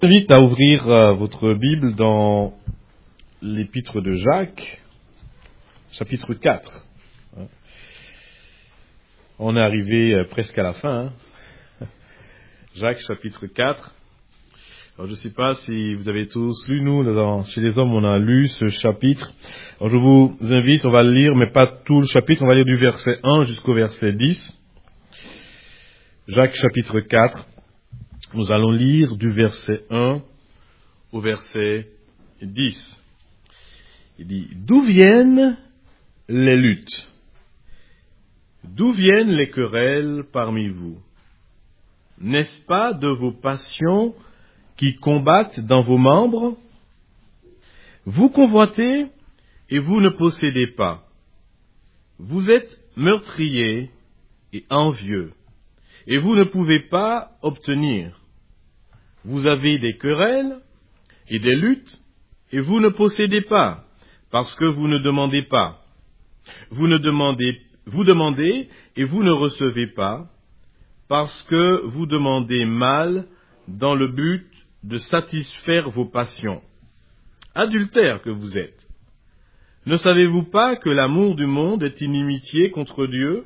Je vous invite à ouvrir votre Bible dans l'épître de Jacques, chapitre 4. On est arrivé presque à la fin. Jacques, chapitre 4. Alors, je ne sais pas si vous avez tous lu, nous, chez les hommes, on a lu ce chapitre. Alors, je vous invite, on va le lire, mais pas tout le chapitre, on va lire du verset 1 jusqu'au verset 10. Jacques, chapitre 4. Nous allons lire du verset 1 au verset 10. Il dit, d'où viennent les luttes? D'où viennent les querelles parmi vous? N'est-ce pas de vos passions qui combattent dans vos membres? Vous convoitez et vous ne possédez pas. Vous êtes meurtriers et envieux, et vous ne pouvez pas obtenir. Vous avez des querelles et des luttes, et vous ne possédez pas, parce que vous ne demandez pas. Vous demandez et vous ne recevez pas, parce que vous demandez mal dans le but de satisfaire vos passions. Adultères que vous êtes. Ne savez-vous pas que l'amour du monde est inimitié contre Dieu?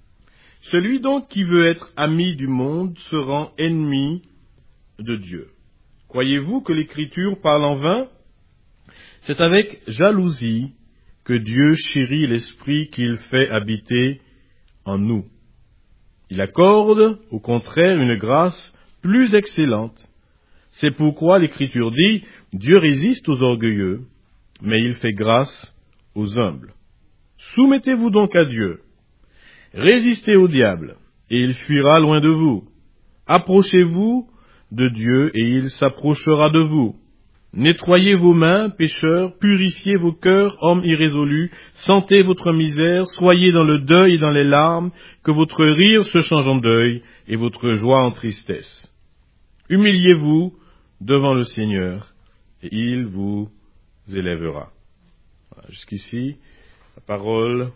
Celui donc qui veut être ami du monde se rend ennemi de Dieu. Croyez-vous que l'Écriture parle en vain? C'est avec jalousie que Dieu chérit l'Esprit qu'il fait habiter en nous. Il accorde, au contraire, une grâce plus excellente. C'est pourquoi l'Écriture dit, Dieu résiste aux orgueilleux, mais il fait grâce aux humbles. Soumettez-vous donc à Dieu. Résistez au diable, et il fuira loin de vous. Approchez-vous de Dieu, et il s'approchera de vous. Nettoyez vos mains, pécheurs, purifiez vos cœurs, hommes irrésolus, sentez votre misère, soyez dans le deuil et dans les larmes, que votre rire se change en deuil, et votre joie en tristesse. Humiliez-vous devant le Seigneur, et il vous élèvera. Voilà, jusqu'ici, la parole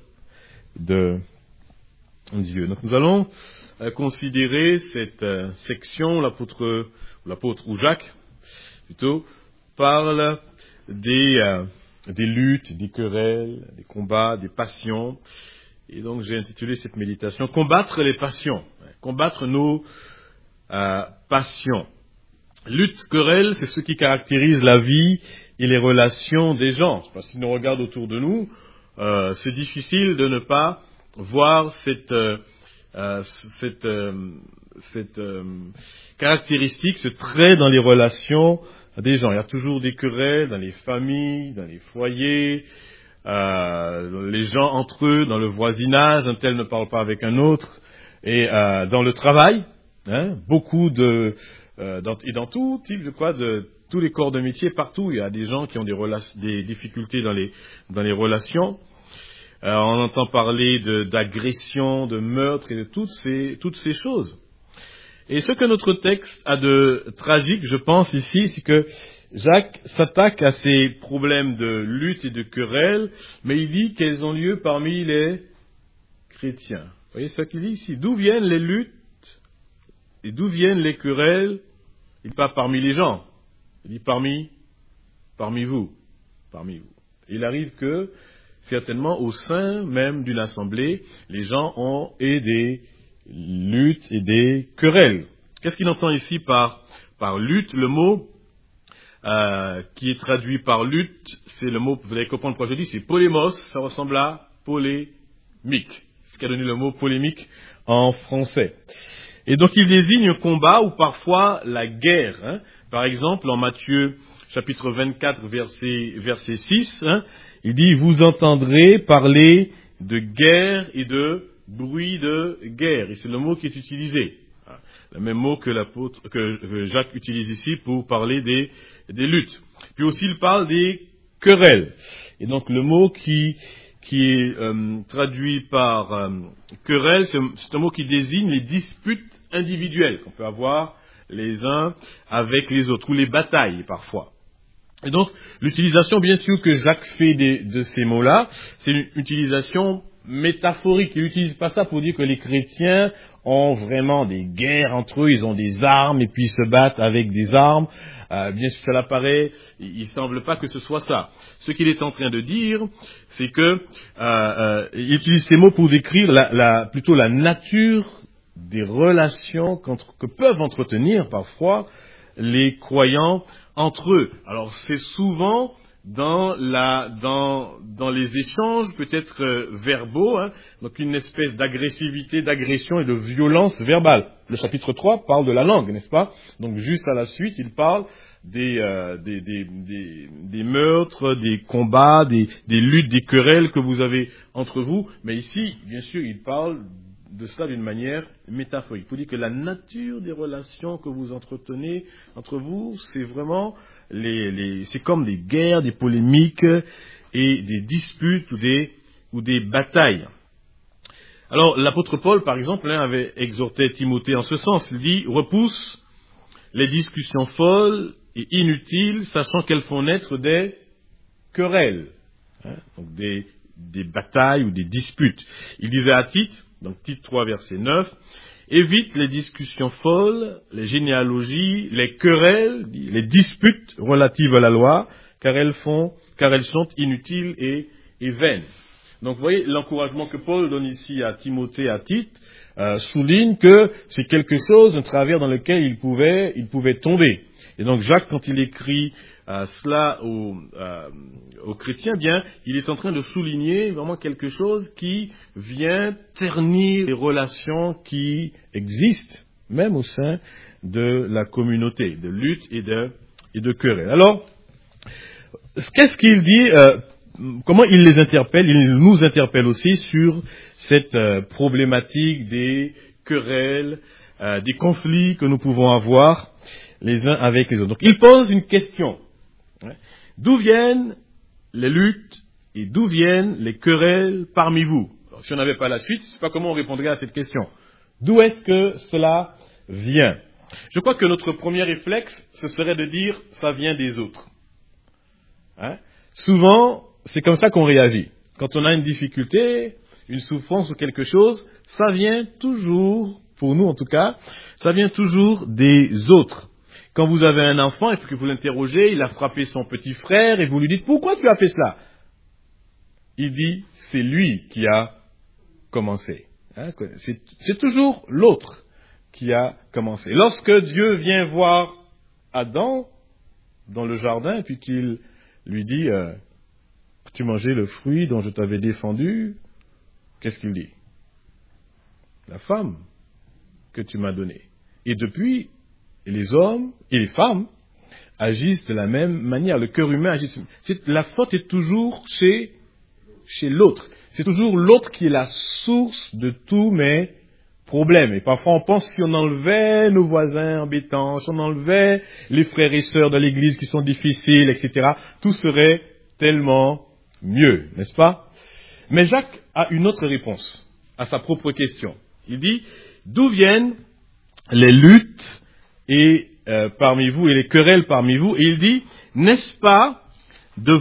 de Dieu. Donc nous allons considérer cette section, l'apôtre ou Jacques, plutôt, parle des luttes, des querelles, des combats, des passions. Et donc j'ai intitulé cette méditation « Combattre les passions », combattre nos passions. Lutte, querelle, c'est ce qui caractérise la vie et les relations des gens. Parce que si nous regardons autour de nous, c'est difficile de ne pas voir cette caractéristique, ce trait dans les relations des gens. Il y a toujours des querelles dans les familles, dans les foyers, les gens entre eux, dans le voisinage, un tel ne parle pas avec un autre, et dans le travail, beaucoup et dans tout type de tous les corps de métier, partout, il y a des gens qui ont des difficultés dans les relations. On entend parler d'agression, de meurtre et de toutes ces choses. Et ce que notre texte a de tragique, je pense ici, c'est que Jacques s'attaque à ces problèmes de lutte et de querelle, mais il dit qu'elles ont lieu parmi les chrétiens. Vous voyez ce qu'il dit ici? D'où viennent les luttes et d'où viennent les querelles? Il dit pas parmi les gens, il dit parmi vous. Il arrive que, certainement, au sein même d'une assemblée, les gens ont des luttes et des querelles. Qu'est-ce qu'il entend ici par lutte? Le mot qui est traduit par lutte, c'est le mot, vous allez comprendre pourquoi je dis, c'est polémos, ça ressemble à polémique. Ce qui a donné le mot polémique en français. Et donc il désigne un combat ou parfois la guerre. Par exemple, en Matthieu chapitre 24, verset 6, il dit, vous entendrez parler de guerre et de bruit de guerre. Et c'est le mot qui est utilisé. Le même mot que Jacques utilise ici pour parler des luttes. Puis aussi, il parle des querelles. Et donc, le mot qui est traduit par querelle, c'est un mot qui désigne les disputes individuelles qu'on peut avoir les uns avec les autres, ou les batailles parfois. Et donc, l'utilisation, bien sûr, que Jacques fait de ces mots-là, c'est une utilisation métaphorique. Il n'utilise pas ça pour dire que les chrétiens ont vraiment des guerres entre eux, ils ont des armes et puis ils se battent avec des armes. Bien sûr, cela paraît, il semble pas que ce soit ça. Ce qu'il est en train de dire, c'est que il utilise ces mots pour décrire plutôt la nature des relations que peuvent entretenir parfois les croyants entre eux. Alors c'est souvent dans les échanges peut-être verbaux, hein, donc une espèce d'agressivité, d'agression et de violence verbale. Le chapitre 3 parle de la langue, n'est-ce pas? Donc juste à la suite, il parle des meurtres, des combats, des luttes, des querelles que vous avez entre vous. Mais ici, bien sûr, il parle de cela d'une manière métaphorique. Il faut dire que la nature des relations que vous entretenez entre vous, c'est vraiment c'est comme des guerres, des polémiques et des disputes ou des batailles. Alors, l'apôtre Paul, par exemple, avait exhorté Timothée en ce sens. Il dit, repousse les discussions folles et inutiles, sachant qu'elles font naître des querelles, hein, donc des batailles ou des disputes. Il disait à Tite, donc Tite 3, verset 9, évite les discussions folles, les généalogies, les querelles, les disputes relatives à la loi, car elles sont inutiles et vaines. Donc vous voyez, l'encouragement que Paul donne ici à Timothée, à Tite, souligne que c'est quelque chose, un travers dans lequel il pouvait tomber. Et donc Jacques, quand il écrit cela aux chrétiens, bien, il est en train de souligner vraiment quelque chose qui vient ternir les relations qui existent, même au sein de la communauté, de lutte et de querelle. Alors, qu'est-ce qu'il dit comment il les interpelle? Il nous interpelle aussi sur cette problématique des querelles, des conflits que nous pouvons avoir les uns avec les autres. Donc, il pose une question. D'où viennent les luttes et d'où viennent les querelles parmi vous? Alors, si on n'avait pas la suite, je ne sais pas comment on répondrait à cette question. D'où est-ce que cela vient? Je crois que notre premier réflexe, ce serait de dire « ça vient des autres ». Souvent, c'est comme ça qu'on réagit. Quand on a une difficulté, une souffrance ou quelque chose, ça vient toujours, pour nous en tout cas, ça vient toujours des autres. Quand vous avez un enfant et puis que vous l'interrogez, il a frappé son petit frère et vous lui dites « Pourquoi tu as fait cela ?» Il dit « C'est lui qui a commencé. » C'est toujours l'autre qui a commencé. Lorsque Dieu vient voir Adam dans le jardin et puis qu'il lui dit « Tu mangeais le fruit dont je t'avais défendu », qu'est-ce qu'il dit? La femme que tu m'as donnée. Et depuis, les hommes et les femmes agissent de la même manière. Le cœur humain agit. La faute est toujours chez l'autre. C'est toujours l'autre qui est la source de tous mes problèmes. Et parfois on pense que si on enlevait nos voisins embêtants, si on enlevait les frères et sœurs de l'église qui sont difficiles, etc., tout serait tellement mieux, n'est-ce pas? Mais Jacques a une autre réponse à sa propre question. Il dit, d'où viennent les luttes parmi vous et les querelles parmi vous? Et il dit, n'est-ce pas de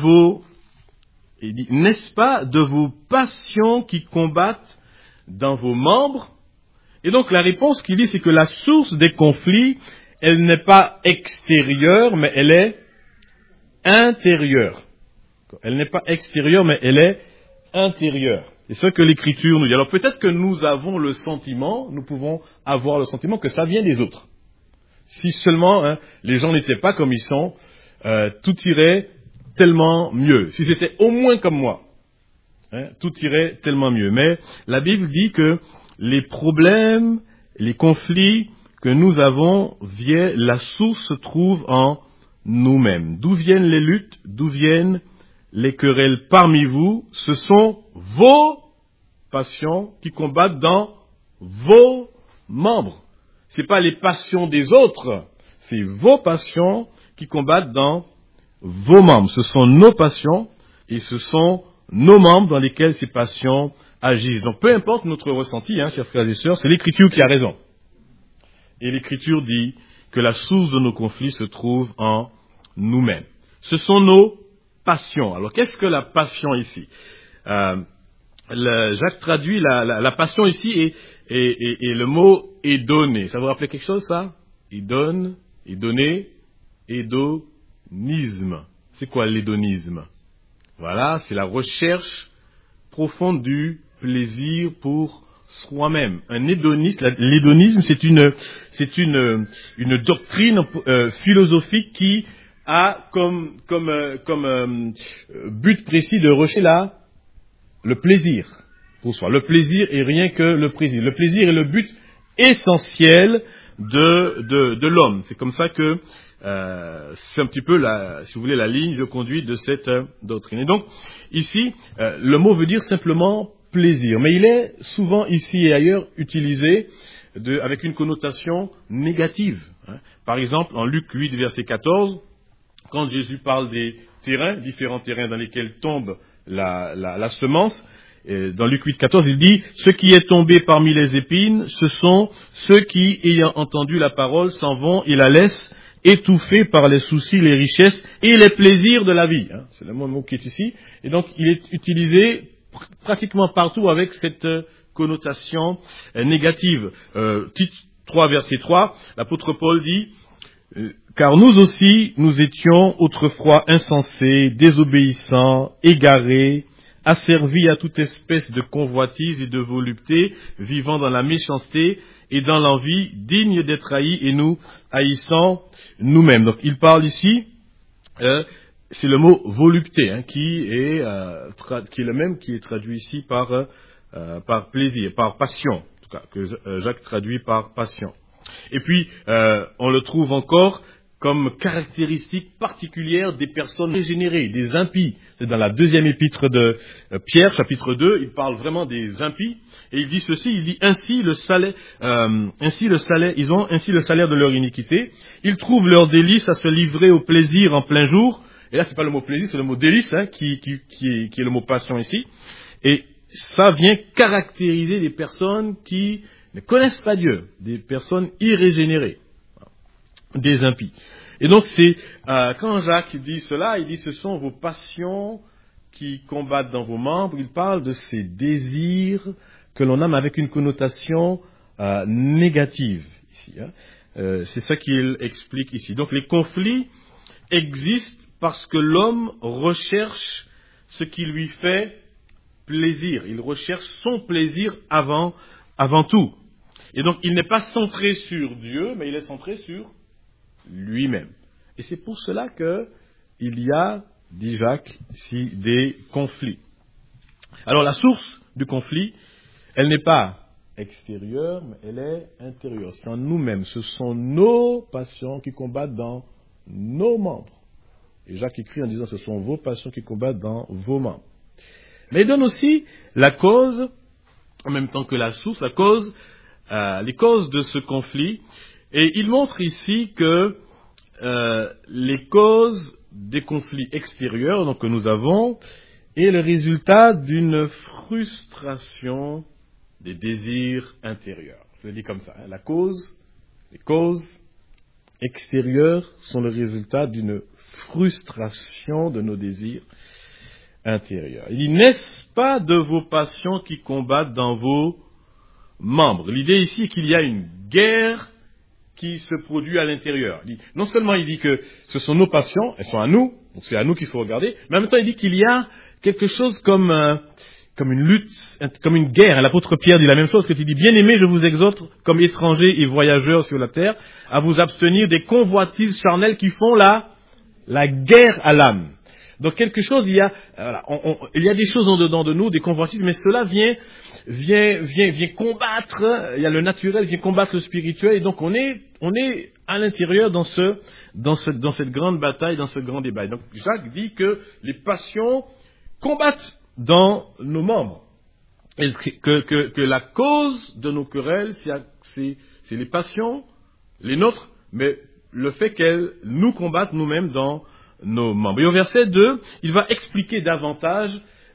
vos passions qui combattent dans vos membres? Et donc la réponse qu'il dit, c'est que la source des conflits, elle n'est pas extérieure, mais elle est intérieure. Elle n'est pas extérieure, mais elle est intérieure. C'est ce que l'Écriture nous dit. Alors peut-être que nous avons le sentiment, nous pouvons avoir le sentiment que ça vient des autres. Si seulement les gens n'étaient pas comme ils sont, tout irait tellement mieux. Si c'était au moins comme moi, tout irait tellement mieux. Mais la Bible dit que les problèmes, les conflits que nous avons, la source se trouve en nous-mêmes. D'où viennent les luttes? D'où viennent les querelles parmi vous? Ce sont vos passions qui combattent dans vos membres. Ce n'est pas les passions des autres, c'est vos passions qui combattent dans vos membres. Ce sont nos passions et ce sont nos membres dans lesquels ces passions agissent. Donc peu importe notre ressenti, chers frères et sœurs, c'est l'Écriture qui a raison. Et l'Écriture dit que la source de nos conflits se trouve en nous-mêmes. Ce sont nos passions. Alors qu'est-ce que la passion ici? Jacques traduit la passion ici et le mot est donné. Ça vous rappelle quelque chose, ça? Il donne, il donné, hédonisme. C'est quoi l'hédonisme? Voilà, c'est la recherche profonde du plaisir pour soi-même. Un hédoniste, l'hédonisme, c'est une doctrine philosophique qui a comme but précis de rechercher le plaisir pour soi. Le plaisir est rien que le plaisir. Le plaisir est le but essentiel de l'homme. C'est comme ça que c'est un petit peu si vous voulez, la ligne de conduite de cette doctrine. Et donc, ici, le mot veut dire simplement plaisir. Mais il est souvent ici et ailleurs utilisé avec une connotation négative. Par exemple, en Luc 8, verset 14, quand Jésus parle des terrains, différents terrains dans lesquels tombe la semence, dans Luc 8, 14, il dit « Ce qui est tombé parmi les épines, ce sont ceux qui, ayant entendu la parole, s'en vont et la laissent étouffée par les soucis, les richesses et les plaisirs de la vie. » C'est le mot qui est ici. Et donc, il est utilisé pratiquement partout avec cette connotation négative. Tite 3, verset 3, l'apôtre Paul dit « Car nous aussi, nous étions autrefois insensés, désobéissants, égarés, asservis à toute espèce de convoitise et de volupté, vivant dans la méchanceté et dans l'envie, dignes d'être haïs et nous haïssant nous-mêmes. » Donc il parle ici, c'est le mot volupté qui est le même qui est traduit ici par plaisir, par passion, en tout cas que Jacques traduit par passion. Et puis on le trouve encore comme caractéristique particulière des personnes régénérées, des impies. C'est dans la deuxième épître de Pierre, chapitre 2, il parle vraiment des impies, et il dit ceci, il dit ainsi le salaire, ils ont ainsi le salaire de leur iniquité, ils trouvent leur délice à se livrer au plaisir en plein jour, et là c'est pas le mot plaisir, c'est le mot délice, qui est le mot passion ici, et ça vient caractériser des personnes qui ne connaissent pas Dieu, des personnes irrégénérées, des impies. Et donc quand Jacques dit cela, il dit ce sont vos passions qui combattent dans vos membres, il parle de ces désirs que l'on a, mais avec une connotation négative ici. C'est ça qu'il explique ici. Donc les conflits existent parce que l'homme recherche ce qui lui fait plaisir. Il recherche son plaisir avant tout. Et donc il n'est pas centré sur Dieu, mais il est centré sur lui-même. Et c'est pour cela qu'il y a, dit Jacques, ici, des conflits. Alors la source du conflit, elle n'est pas extérieure, mais elle est intérieure. C'est en nous-mêmes. Ce sont nos passions qui combattent dans nos membres. Et Jacques écrit en disant ce sont vos passions qui combattent dans vos membres. Mais il donne aussi la cause, en même temps que la source, les causes de ce conflit. Et il montre ici que les causes des conflits extérieurs donc, que nous avons est le résultat d'une frustration des désirs intérieurs. Je le dis comme ça. Les causes extérieures sont le résultat d'une frustration de nos désirs intérieurs. Il dit, n'est-ce pas de vos passions qui combattent dans vos membres? L'idée ici est qu'il y a une guerre qui se produit à l'intérieur. Non seulement il dit que ce sont nos passions, elles sont à nous, donc c'est à nous qu'il faut regarder, mais en même temps il dit qu'il y a quelque chose comme une lutte, comme une guerre. L'apôtre Pierre dit la même chose, que il dit, bien-aimés, je vous exhorte, comme étrangers et voyageurs sur la terre, à vous abstenir des convoitises charnelles qui font la guerre à l'âme. Donc quelque chose, il y a des choses en dedans de nous, des convoitises, mais cela vient combattre, il y a le naturel, vient combattre le spirituel, et donc on est à l'intérieur dans cette grande bataille, dans ce grand débat. Et donc Jacques dit que les passions combattent dans nos membres, et que la cause de nos querelles, c'est les passions, les nôtres, mais le fait qu'elles nous combattent nous-mêmes dans nos membres. Et au verset 2, il va expliquer davantage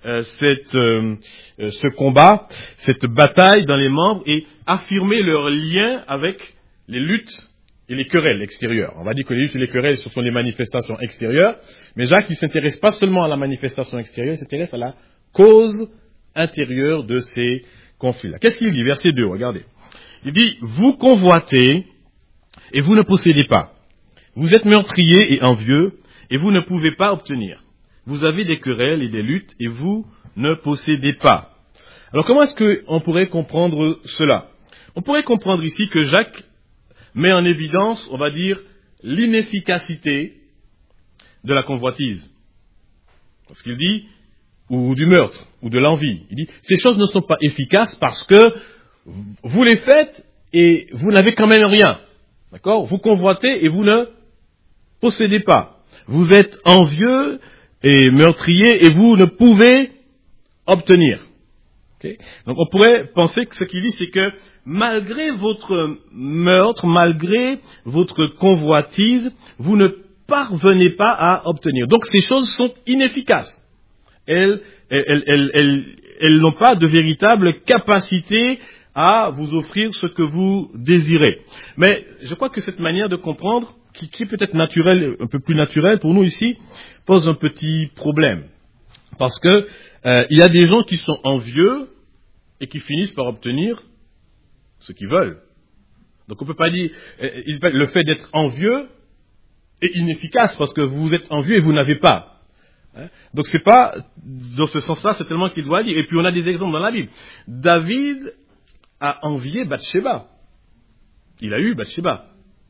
ce combat, cette bataille dans les membres et affirmer leur lien avec les luttes et les querelles extérieures. On va dire que les luttes et les querelles, ce sont les manifestations extérieures, mais Jacques, il ne s'intéresse pas seulement à la manifestation extérieure, il s'intéresse à la cause intérieure de ces conflits-là. Qu'est-ce qu'il dit? Verset 2, regardez. Il dit, vous convoitez et vous ne possédez pas. Vous êtes meurtriers et envieux et vous ne pouvez pas obtenir. Vous avez des querelles et des luttes et vous ne possédez pas. Alors comment est-ce qu'on pourrait comprendre cela? On pourrait comprendre ici que Jacques met en évidence, on va dire, l'inefficacité de la convoitise. Parce qu'il dit, ou du meurtre, ou de l'envie. Il dit, ces choses ne sont pas efficaces parce que vous les faites et vous n'avez quand même rien. D'accord? Vous convoitez et vous ne possédez pas. Vous êtes envieux et meurtrier et vous ne pouvez obtenir. Okay? Donc on pourrait penser que ce qu'il dit, c'est que malgré votre meurtre, malgré votre convoitise, vous ne parvenez pas à obtenir. Donc ces choses sont inefficaces. Elles n'ont pas de véritable capacité à vous offrir ce que vous désirez. Mais je crois que cette manière de comprendre, qui est peut-être naturelle, un peu plus naturelle pour nous ici, pose un petit problème. Parce que il y a des gens qui sont envieux et qui finissent par obtenir ce qu'ils veulent. Donc on ne peut pas dire le fait d'être envieux est inefficace parce que vous êtes envieux et vous n'avez pas. Donc c'est pas dans ce sens-là, c'est tellement qu'il doit dire. Et puis on a des exemples dans la Bible. David a envié Bathsheba. Il a eu Bathsheba.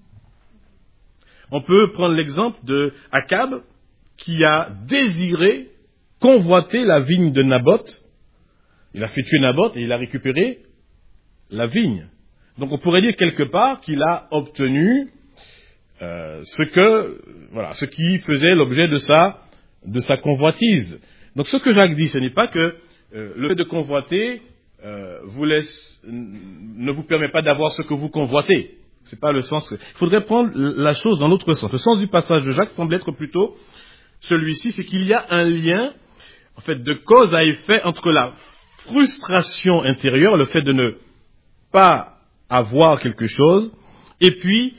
On peut prendre l'exemple de Akab qui a désiré convoiter la vigne de Naboth. Il a fait tuer Naboth et il a récupéré la vigne. Donc on pourrait dire quelque part qu'il a obtenu ce qui faisait l'objet de sa convoitise. Donc ce que Jacques dit, ce n'est pas que le fait de convoiter ne vous permet pas d'avoir ce que vous convoitez. C'est pas le sens. Il faudrait prendre la chose dans l'autre sens. Le sens du passage de Jacques semble être plutôt celui-ci, c'est qu'il y a un lien, en fait, de cause à effet entre la frustration intérieure, le fait de ne pas avoir quelque chose, et puis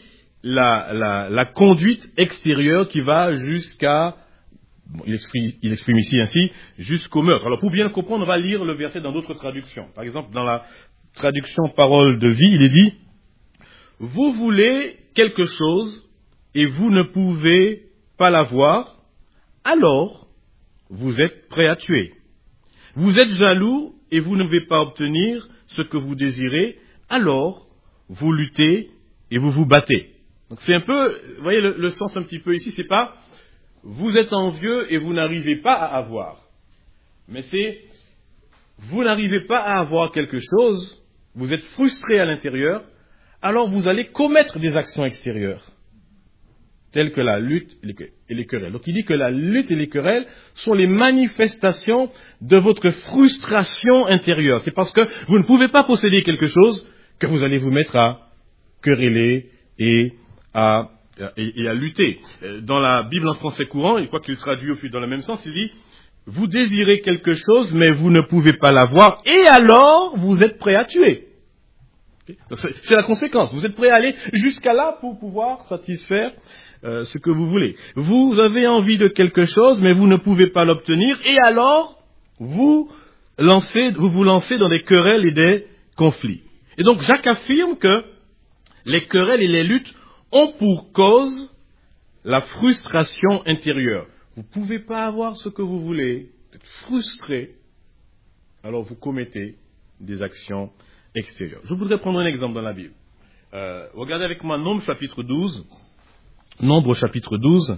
la conduite extérieure qui va jusqu'à, il exprime ici ainsi, jusqu'au meurtre. Alors pour bien le comprendre, on va lire le verset dans d'autres traductions. Par exemple, dans la traduction Parole de vie, il est dit, vous voulez quelque chose et vous ne pouvez pas l'avoir, alors vous êtes prêt à tuer. Vous êtes jaloux et vous ne pouvez pas obtenir ce que vous désirez, alors vous luttez et vous vous battez. Donc c'est un peu, vous voyez le sens un petit peu ici, c'est pas vous êtes envieux et vous n'arrivez pas à avoir. Mais c'est vous n'arrivez pas à avoir quelque chose, vous êtes frustré à l'intérieur, alors vous allez commettre des actions extérieures, telles que la lutte et les querelles. Donc il dit que la lutte et les querelles sont les manifestations de votre frustration intérieure. C'est parce que vous ne pouvez pas posséder quelque chose que vous allez vous mettre à quereller et à lutter. Dans la Bible en français courant, et quoi qu'il traduit au fil dans le même sens, il dit vous désirez quelque chose, mais vous ne pouvez pas l'avoir, et alors vous êtes prêt à tuer. C'est la conséquence. Vous êtes prêt à aller jusqu'à là pour pouvoir satisfaire ce que vous voulez. Vous avez envie de quelque chose, mais vous ne pouvez pas l'obtenir, et alors vous vous lancez dans des querelles et des conflits. Et donc Jacques affirme que les querelles et les luttes ont pour cause la frustration intérieure. Vous ne pouvez pas avoir ce que vous voulez, vous êtes frustré, alors vous commettez des actions extérieures. Je voudrais prendre un exemple dans la Bible. Regardez avec moi Nombre chapitre 12. Nombre chapitre 12.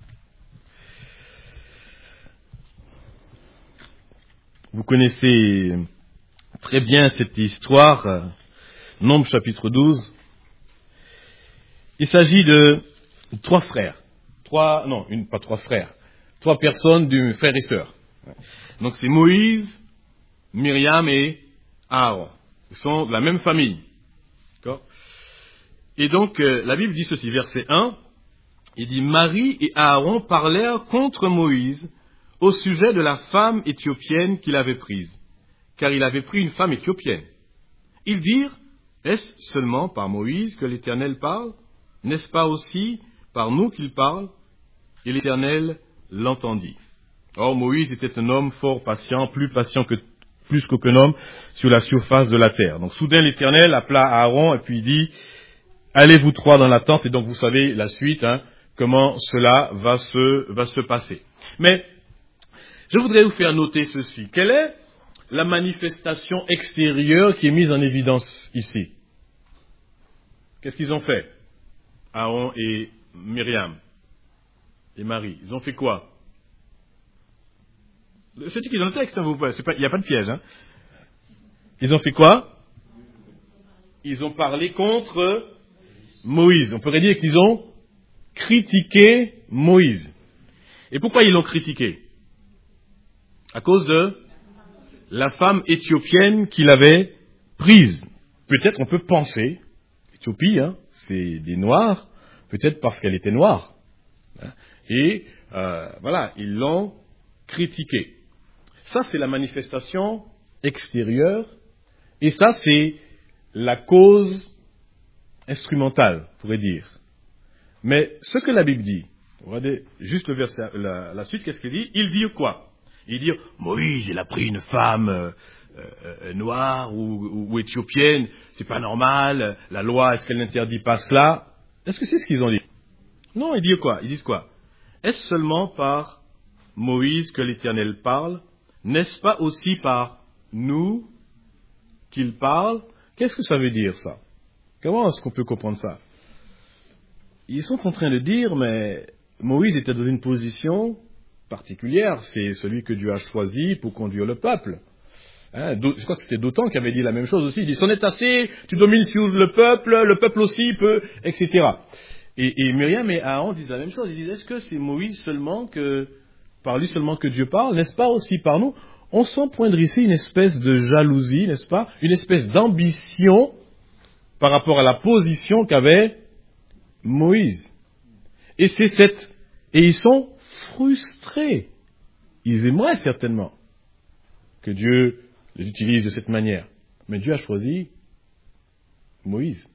Vous connaissez très bien cette histoire. Nombre chapitre 12. Il s'agit de trois frères. Pas trois frères. Trois personnes du frère et sœur. Donc c'est Moïse, Myriam et Aaron. Ils sont de la même famille. D'accord ? Et donc la Bible dit ceci, verset 1. Il dit, Marie et Aaron parlèrent contre Moïse au sujet de la femme éthiopienne qu'il avait prise, car il avait pris une femme éthiopienne. Ils dirent, est-ce seulement par Moïse que l'Éternel parle? N'est-ce pas aussi par nous qu'il parle? Et l'Éternel l'entendit. Or, Moïse était un homme fort patient, plus patient que plus qu'aucun homme sur la surface de la terre. Donc soudain l'Éternel appela Aaron et puis il dit, allez vous trois dans la tente, et donc vous savez la suite, comment cela va se passer. Mais je voudrais vous faire noter ceci. Quelle est la manifestation extérieure qui est mise en évidence ici? Qu'est-ce qu'ils ont fait? Aaron et Myriam et Marie, ils ont fait quoi? C'est qui est dans le texte, il n'y a pas de piège. Ils ont fait quoi? Ils ont parlé contre Moïse. On pourrait dire qu'ils ont critiqué Moïse. Et pourquoi ils l'ont critiqué? À cause de la femme éthiopienne qu'il avait prise. Peut-être on peut penser, Éthiopie, c'est des Noirs, peut-être parce qu'elle était noire. Et voilà, ils l'ont critiqué. Ça, c'est la manifestation extérieure, et ça, c'est la cause instrumentale, on pourrait dire. Mais ce que la Bible dit, regardez juste le verset, la suite, qu'est-ce qu'il dit? Il dit quoi? Il dit, Moïse, il a pris une femme noire ou éthiopienne, c'est pas normal, la loi, est-ce qu'elle n'interdit pas cela? Est-ce que c'est ce qu'ils ont dit? Non, ils disent quoi? Ils disent quoi? Est-ce seulement par Moïse que l'Éternel parle? N'est-ce pas aussi par nous qu'il parle? Qu'est-ce que ça veut dire, ça? Comment est-ce qu'on peut comprendre ça? Ils sont en train de dire, mais Moïse était dans une position particulière. C'est celui que Dieu a choisi pour conduire le peuple. Je crois que c'était Dotan qui avait dit la même chose aussi. Il dit, c'en est assez, tu domines sur le peuple aussi peut, etc. Et Myriam et Aaron disent la même chose. Ils disent, est-ce que c'est Moïse seulement par lui seulement que Dieu parle? N'est-ce pas aussi par nous? On sent poindre ici une espèce de jalousie, n'est-ce pas? Une espèce d'ambition par rapport à la position qu'avait Moïse. Et ils sont frustrés. Ils aimeraient certainement que Dieu les utilise de cette manière. Mais Dieu a choisi Moïse.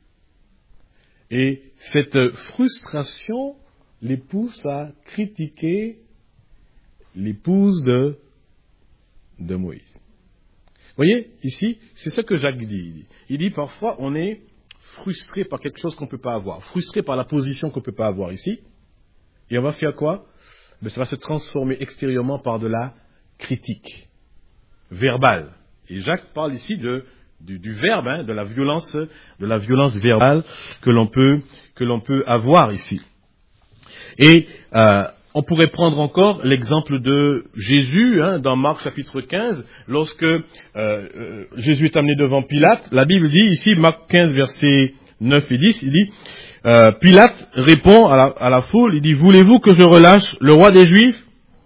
Et cette frustration les pousse à critiquer l'épouse de Moïse. Vous voyez, ici, c'est ce que Jacques dit. Il dit parfois on est frustré par quelque chose qu'on ne peut pas avoir, frustré par la position qu'on ne peut pas avoir ici. Et on va faire quoi? Ça va se transformer extérieurement par de la critique verbale. Et Jacques parle ici du verbe, de la violence verbale que l'on peut avoir ici. Et on pourrait prendre encore l'exemple de Jésus, dans Marc chapitre 15, lorsque Jésus est amené devant Pilate. La Bible dit ici, Marc 15, versets 9 et 10, il dit, Pilate répond à la foule, il dit, voulez-vous que je relâche le roi des Juifs?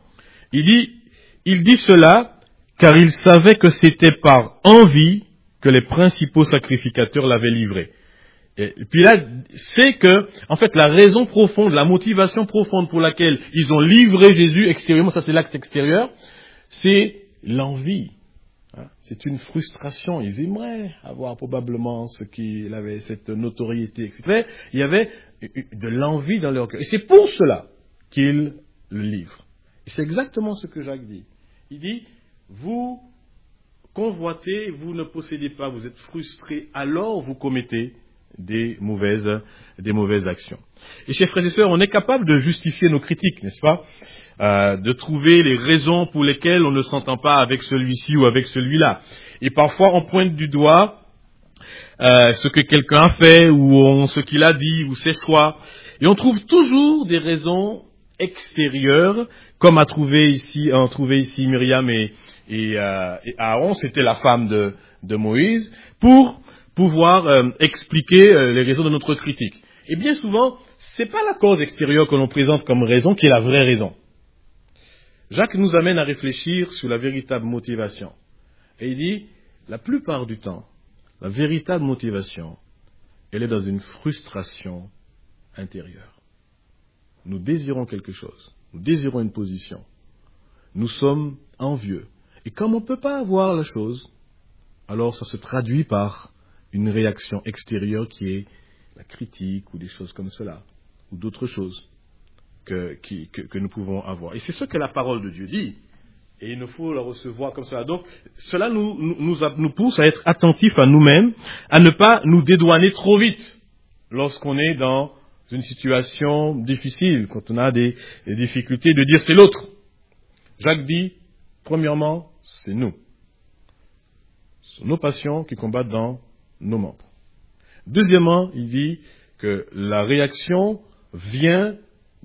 Il dit cela car il savait que c'était par envie que les principaux sacrificateurs l'avaient livré. Et Pilate sait que, en fait, la raison profonde, la motivation profonde pour laquelle ils ont livré Jésus extérieurement, ça c'est l'acte extérieur, c'est l'envie. C'est une frustration. Ils aimeraient avoir probablement ce qu'il avait, cette notoriété, etc. Il y avait de l'envie dans leur cœur. Et c'est pour cela qu'ils le livrent. Et c'est exactement ce que Jacques dit. Il dit, vous convoitez, vous ne possédez pas, vous êtes frustrés, alors vous commettez des mauvaises actions. Et chers frères et sœurs, on est capable de justifier nos critiques, n'est-ce pas? De trouver les raisons pour lesquelles on ne s'entend pas avec celui-ci ou avec celui-là. Et parfois, on pointe du doigt ce que quelqu'un a fait ou ce qu'il a dit ou ses choix. Et on trouve toujours des raisons extérieures, comme a trouvé ici Myriam et Aaron, c'était la femme de Moïse, pour pouvoir expliquer les raisons de notre critique. Et bien souvent, c'est pas la cause extérieure que l'on présente comme raison qui est la vraie raison. Jacques nous amène à réfléchir sur la véritable motivation. Et il dit, la plupart du temps, la véritable motivation, elle est dans une frustration intérieure. Nous désirons quelque chose, nous désirons une position. Nous sommes envieux. Et comme on ne peut pas avoir la chose, alors ça se traduit par une réaction extérieure qui est la critique ou des choses comme cela, ou d'autres choses que nous pouvons avoir. Et c'est ce que la parole de Dieu dit. Et il nous faut la recevoir comme cela. Donc, cela nous pousse à être attentifs à nous-mêmes, à ne pas nous dédouaner trop vite lorsqu'on est dans une situation difficile, quand on a des difficultés, de dire c'est l'autre. Jacques dit, premièrement, c'est nous. Ce sont nos passions qui combattent dans nos membres. Deuxièmement, il dit que la réaction vient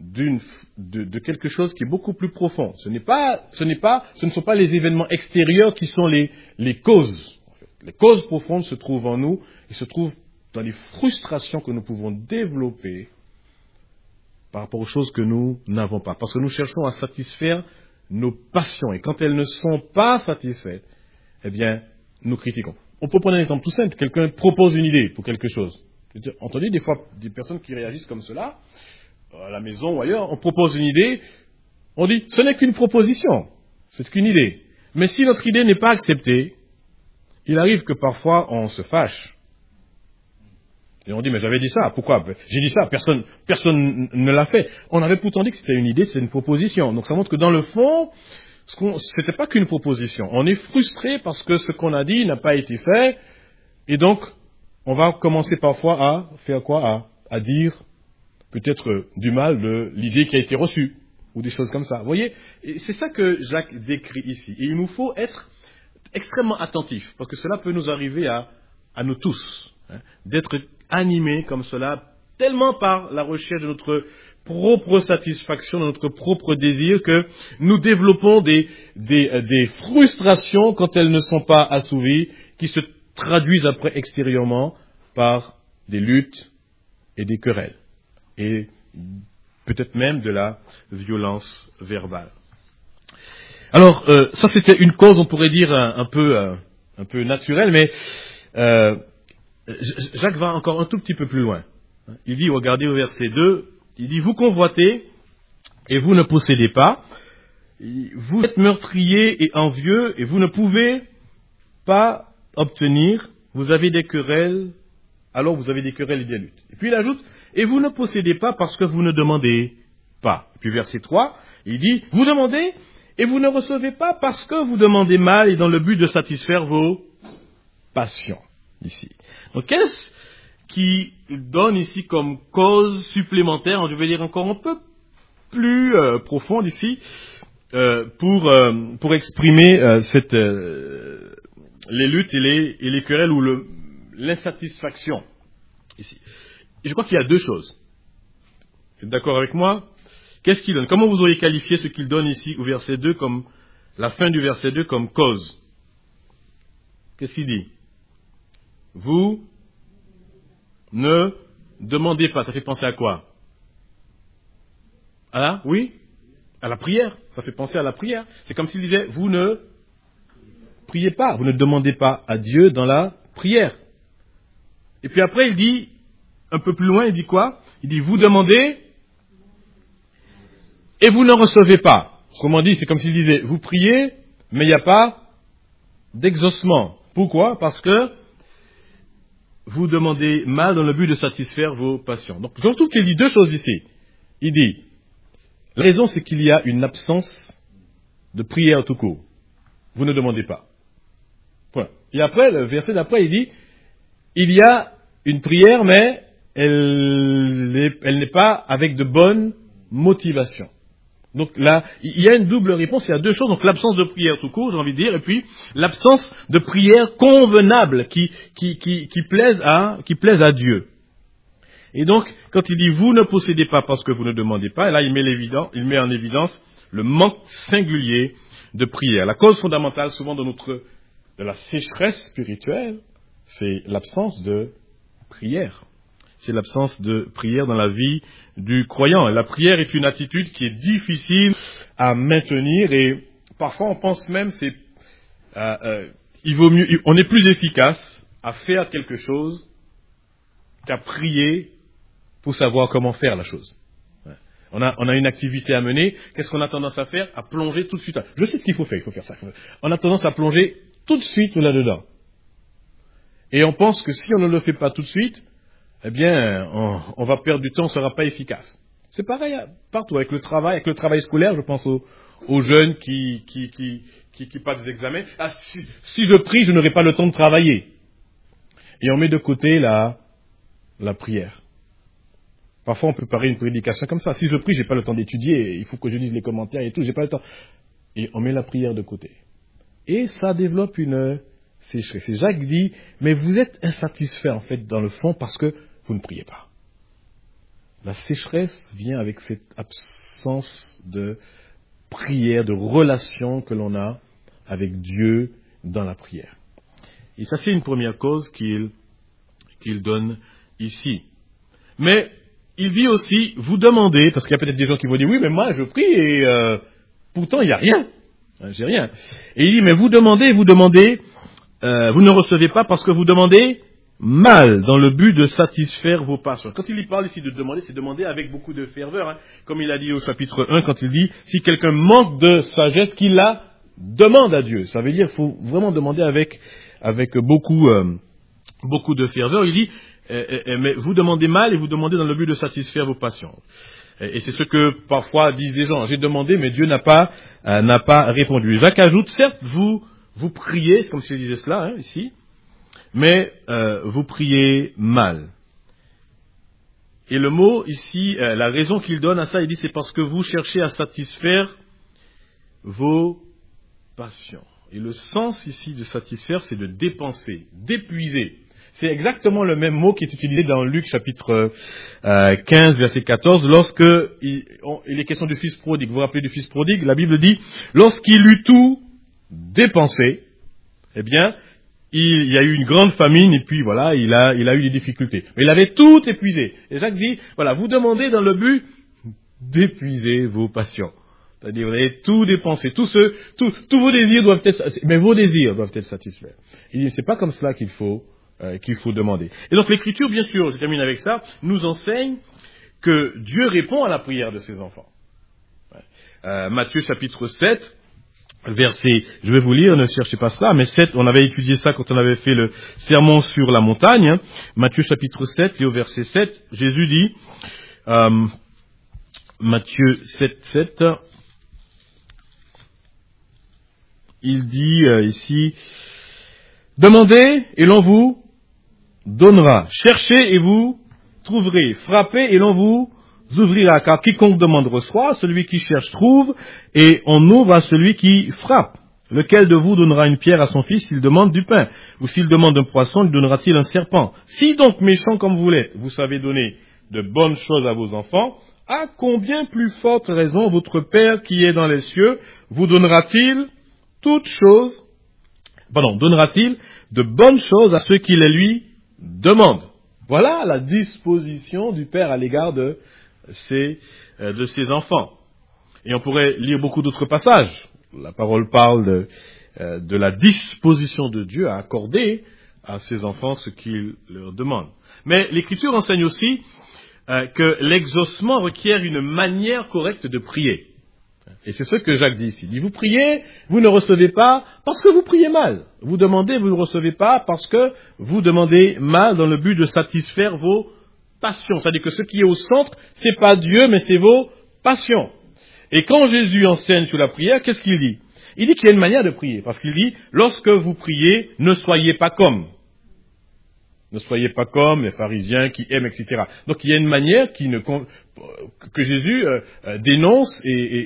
de quelque chose qui est beaucoup plus profond. Ce ne sont pas les événements extérieurs qui sont les causes. En fait. Les causes profondes se trouvent en nous et se trouvent dans les frustrations que nous pouvons développer par rapport aux choses que nous n'avons pas. Parce que nous cherchons à satisfaire nos passions. Et quand elles ne sont pas satisfaites, eh bien, nous critiquons. On peut prendre un exemple tout simple. Quelqu'un propose une idée pour quelque chose. Entendez des fois des personnes qui réagissent comme cela, à la maison ou ailleurs, on propose une idée, on dit, ce n'est qu'une proposition, c'est qu'une idée. Mais si notre idée n'est pas acceptée, il arrive que parfois on se fâche. Et on dit, mais j'avais dit ça, pourquoi? J'ai dit ça, personne ne l'a fait. On avait pourtant dit que c'était une idée, c'était une proposition. Donc ça montre que dans le fond, c'était pas qu'une proposition. On est frustré parce que ce qu'on a dit n'a pas été fait, et donc on va commencer parfois à faire quoi? À dire peut-être du mal de l'idée qui a été reçue, ou des choses comme ça. Vous voyez? Et c'est ça que Jacques décrit ici. Et il nous faut être extrêmement attentifs, parce que cela peut nous arriver à nous tous, d'être animés comme cela, tellement par la recherche de notre propre satisfaction, de notre propre désir, que nous développons des frustrations quand elles ne sont pas assouvies, qui se traduisent après extérieurement par des luttes et des querelles. Et peut-être même de la violence verbale. Alors, ça c'était une cause, on pourrait dire, un peu naturelle, mais Jacques va encore un tout petit peu plus loin. Il dit, regardez au verset 2, il dit, vous convoitez et vous ne possédez pas, vous êtes meurtriers et envieux et vous ne pouvez pas obtenir, vous avez des querelles, alors vous avez des querelles et des luttes. Et puis il ajoute, et vous ne possédez pas parce que vous ne demandez pas. Et puis verset 3, il dit, vous demandez et vous ne recevez pas parce que vous demandez mal et dans le but de satisfaire vos passions. Ici. Donc qu'est-ce qui donne ici comme cause supplémentaire, je vais dire encore un peu plus profonde ici, pour exprimer les luttes et les querelles ou l'insatisfaction ici. Et je crois qu'il y a deux choses. Vous êtes d'accord avec moi? Qu'est-ce qu'il donne? Comment vous auriez qualifié ce qu'il donne ici au verset 2 comme la fin du verset 2 comme cause? Qu'est-ce qu'il dit? Vous ne demandez pas. Ça fait penser à quoi? Oui? À la prière. Ça fait penser à la prière. C'est comme s'il disait, vous ne priez pas. Vous ne demandez pas à Dieu dans la prière. Et puis après, il dit, un peu plus loin, il dit quoi? Il dit, vous demandez et vous ne recevez pas. Autrement dit, c'est comme s'il disait, vous priez, mais il n'y a pas d'exaucement. Pourquoi? Parce que vous demandez mal dans le but de satisfaire vos passions. Donc, je trouve qu'il dit deux choses ici. Il dit, la raison c'est qu'il y a une absence de prière tout court. Vous ne demandez pas. Point. Et après, le verset d'après, il dit, il y a une prière, mais elle n'est pas avec de bonnes motivations. Donc là, il y a une double réponse, il y a deux choses. Donc l'absence de prière tout court, j'ai envie de dire, et puis l'absence de prière convenable qui plaise à Dieu. Et donc, quand il dit vous ne possédez pas parce que vous ne demandez pas, et là il met en évidence le manque singulier de prière. La cause fondamentale souvent de la sécheresse spirituelle, c'est l'absence de prière. C'est l'absence de prière dans la vie du croyant. Et la prière est une attitude qui est difficile à maintenir et parfois on pense même on est plus efficace à faire quelque chose qu'à prier pour savoir comment faire la chose. On a une activité à mener, qu'est-ce qu'on a tendance à faire? À plonger tout de suite. Je sais ce qu'il faut faire, il faut faire ça. On a tendance à plonger tout de suite là-dedans. Et on pense que si on ne le fait pas tout de suite, eh bien, on va perdre du temps, on ne sera pas efficace. C'est pareil partout, avec le travail scolaire, je pense aux jeunes qui passent des examens. Ah, si je prie, je n'aurai pas le temps de travailler. Et on met de côté la prière. Parfois, on peut préparer une prédication comme ça. Si je prie, j'ai pas le temps d'étudier, il faut que je lise les commentaires et tout, j'ai pas le temps. Et on met la prière de côté. Et ça développe une sécheresse. Et Jacques dit, mais vous êtes insatisfait en fait dans le fond parce que vous ne priez pas. La sécheresse vient avec cette absence de prière, de relation que l'on a avec Dieu dans la prière. Et ça, c'est une première cause qu'il donne ici. Mais il dit aussi, vous demandez, parce qu'il y a peut-être des gens qui vont dire, oui, mais moi je prie et pourtant il n'y a rien. J'ai rien. Et il dit, mais vous demandez, vous ne recevez pas parce que vous demandez mal, dans le but de satisfaire vos passions. Quand il parle ici de demander, c'est demander avec beaucoup de ferveur, hein. Comme il a dit au chapitre 1, quand il dit, si quelqu'un manque de sagesse, qu'il la demande à Dieu. Ça veut dire qu'il faut vraiment demander avec beaucoup de ferveur. Il dit, mais vous demandez mal et vous demandez dans le but de satisfaire vos passions. Et c'est ce que parfois disent les gens. J'ai demandé, mais Dieu n'a pas répondu. Jacques ajoute, certes, vous priez, c'est comme si je disais cela, hein, ici, mais vous priez mal. Et le mot ici, la raison qu'il donne à ça, il dit, c'est parce que vous cherchez à satisfaire vos passions. Et le sens ici de satisfaire, c'est de dépenser, d'épuiser. C'est exactement le même mot qui est utilisé dans Luc chapitre 15, verset 14, lorsque il est question du fils prodigue. Vous vous rappelez du fils prodigue? La Bible dit, lorsqu'il eut tout dépensé, eh bien, il y a eu une grande famine et puis voilà, il a eu des difficultés. Mais il avait tout épuisé. Et Jacques dit, voilà, vous demandez dans le but d'épuiser vos passions. C'est-à-dire, vous avez tout dépensé, tous vos désirs doivent être, mais vos désirs doivent être satisfaits. Il dit, c'est pas comme cela qu'il faut demander. Et donc l'Écriture, bien sûr, je termine avec ça, nous enseigne que Dieu répond à la prière de ses enfants. Matthieu chapitre 7, verset, je vais vous lire, ne cherchez pas cela, mais 7, on avait étudié ça quand on avait fait le sermon sur la montagne. Hein. Matthieu chapitre 7 et au verset 7, Jésus dit, Matthieu 7, 7, il dit ici, demandez et l'on vous donnera, cherchez et vous trouverez, frappez et l'on vous ouvrira, car quiconque demande reçoit, celui qui cherche trouve, et on ouvre à celui qui frappe. Lequel de vous donnera une pierre à son fils s'il demande du pain? Ou s'il demande un poisson, lui donnera-t-il un serpent? Si donc méchant comme vous l'êtes, vous savez donner de bonnes choses à vos enfants, à combien plus forte raison votre Père qui est dans les cieux vous donnera-t-il donnera-t-il de bonnes choses à ceux qui les lui demandent? Voilà la disposition du Père à l'égard de ses enfants. Et on pourrait lire beaucoup d'autres passages. La parole parle de la disposition de Dieu à accorder à ses enfants ce qu'il leur demande. Mais l'Écriture enseigne aussi que l'exaucement requiert une manière correcte de prier. Et c'est ce que Jacques dit ici. Il dit, vous priez, vous ne recevez pas parce que vous priez mal. Vous demandez, vous ne recevez pas parce que vous demandez mal dans le but de satisfaire vos passions. C'est-à-dire que ce qui est au centre, c'est pas Dieu, mais c'est vos passions. Et quand Jésus enseigne sur la prière, qu'est-ce qu'il dit? Il dit qu'il y a une manière de prier. Parce qu'il dit, lorsque vous priez, ne soyez pas comme. Ne soyez pas comme les pharisiens qui aiment, etc. Donc il y a une manière que Jésus dénonce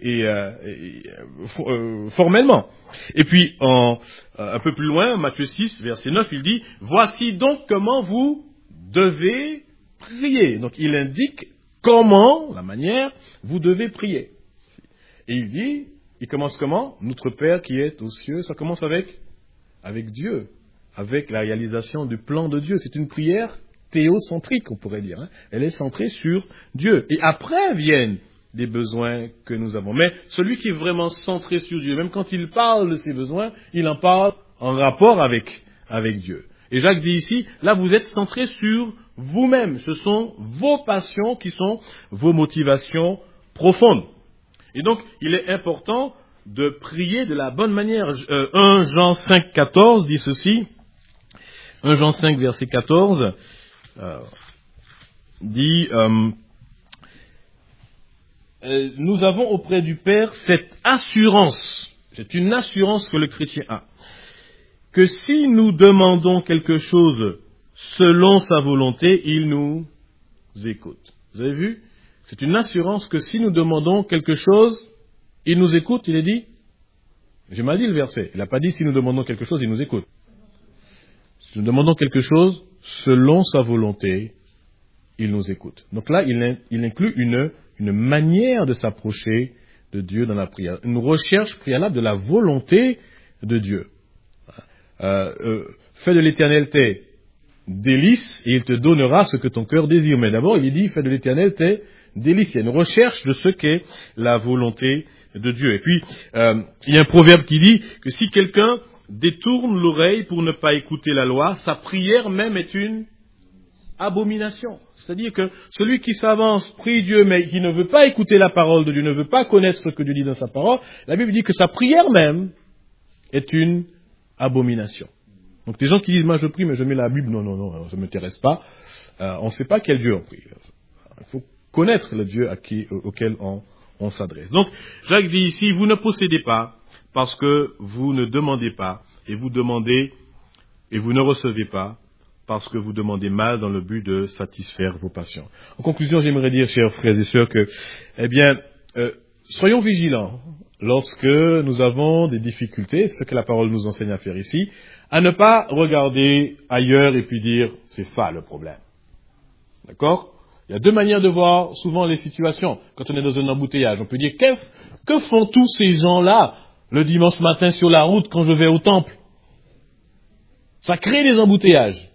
formellement. Et puis un peu plus loin, Matthieu 6, verset 9, il dit, voici donc comment vous devez prier. Donc il indique comment, la manière, vous devez prier. Et il dit, il commence comment? Notre Père qui est aux cieux, ça commence avec Dieu. Avec la réalisation du plan de Dieu. C'est une prière théocentrique, on pourrait dire. Hein. Elle est centrée sur Dieu. Et après viennent les besoins que nous avons. Mais celui qui est vraiment centré sur Dieu, même quand il parle de ses besoins, il en parle en rapport avec Dieu. Et Jacques dit ici, là vous êtes centré sur vous-même. Ce sont vos passions qui sont vos motivations profondes. Et donc, il est important de prier de la bonne manière. 1 Jean 5, 14 dit ceci. 1 Jean 5, verset 14, dit, nous avons auprès du Père cette assurance. C'est une assurance que le chrétien a. Que si nous demandons quelque chose selon sa volonté, il nous écoute. Vous avez vu? C'est une assurance que si nous demandons quelque chose, il nous écoute, il est dit. J'ai mal dit le verset. Il n'a pas dit si nous demandons quelque chose, il nous écoute. Si nous demandons quelque chose selon sa volonté, il nous écoute. Donc là, il inclut une manière de s'approcher de Dieu dans la prière. Une recherche préalable de la volonté de Dieu. Fais de l'Éternel tes délices et il te donnera ce que ton cœur désire. Mais d'abord, il dit, fais de l'Éternel tes délices. Il y a une recherche de ce qu'est la volonté de Dieu. Et puis, il y a un proverbe qui dit que si quelqu'un détourne l'oreille pour ne pas écouter la loi, sa prière même est une abomination. C'est-à-dire que celui qui s'avance, prie Dieu, mais qui ne veut pas écouter la parole de Dieu, ne veut pas connaître ce que Dieu dit dans sa parole, la Bible dit que sa prière même est une abomination. Donc des gens qui disent, moi je prie, mais je mets la Bible, non, ça ne m'intéresse pas. On ne sait pas quel Dieu on prie. Il faut connaître le Dieu auquel on s'adresse. Donc, Jacques dit ici, vous ne possédez pas parce que vous ne demandez pas, et vous demandez et vous ne recevez pas parce que vous demandez mal dans le but de satisfaire vos passions. En conclusion, j'aimerais dire, chers frères et sœurs, que, soyons vigilants lorsque nous avons des difficultés, ce que la parole nous enseigne à faire ici, à ne pas regarder ailleurs et puis dire, c'est ça le problème. D'accord? Il y a deux manières de voir souvent les situations. Quand on est dans un embouteillage, on peut dire, que font tous ces gens-là le dimanche matin sur la route quand je vais au temple? Ça crée des embouteillages.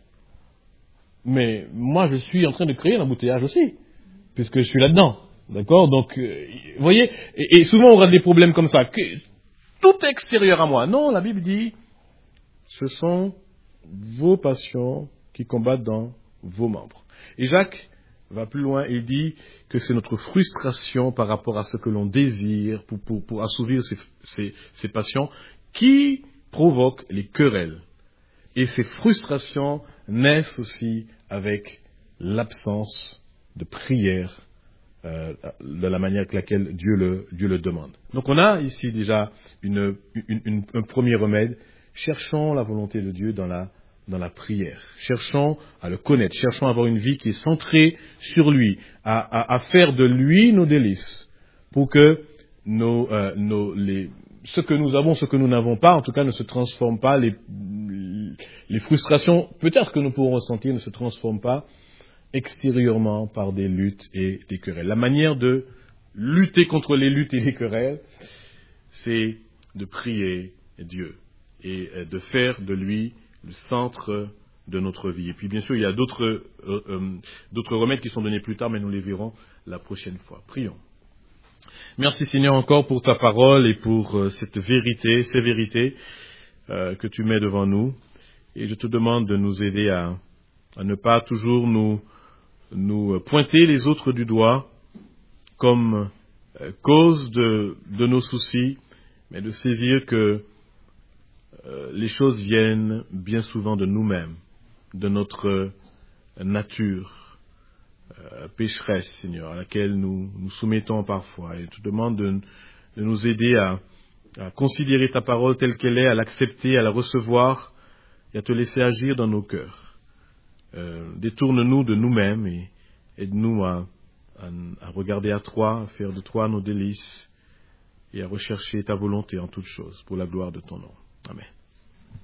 Mais moi, je suis en train de créer un embouteillage aussi, puisque je suis là-dedans. D'accord? Donc, vous voyez, et souvent on aura des problèmes comme ça. Tout est extérieur à moi. Non, la Bible dit, ce sont vos passions qui combattent dans vos membres. Et Jacques va plus loin, il dit que c'est notre frustration par rapport à ce que l'on désire pour assouvir ces passions qui provoquent les querelles. Et ces frustrations naissent aussi avec l'absence de prière de la manière avec laquelle Dieu le demande. Donc on a ici déjà un premier remède. Cherchons la volonté de Dieu dans la prière. Cherchons à le connaître. Cherchons à avoir une vie qui est centrée sur lui, à faire de lui nos délices, pour que ce que nous avons, ce que nous n'avons pas, en tout cas, ne se transforme pas. Les frustrations, peut-être que nous pourrons ressentir, ne se transforment pas extérieurement par des luttes et des querelles. La manière de lutter contre les luttes et les querelles, c'est de prier Dieu et de faire de lui le centre de notre vie. Et puis bien sûr, il y a d'autres remèdes qui sont donnés plus tard, mais nous les verrons la prochaine fois. Prions. Merci Seigneur encore pour ta parole et pour ces vérités que tu mets devant nous. Et je te demande de nous aider à ne pas toujours nous pointer les autres du doigt comme cause de nos soucis, mais de saisir que les choses viennent bien souvent de nous-mêmes, de notre nature pécheresse, Seigneur, à laquelle nous nous soumettons parfois. Et je te demande de nous aider à considérer ta parole telle qu'elle est, à l'accepter, à la recevoir et à te laisser agir dans nos cœurs. Détourne-nous de nous-mêmes et aide-nous à regarder à toi, à faire de toi nos délices et à rechercher ta volonté en toutes choses pour la gloire de ton nom. Amen.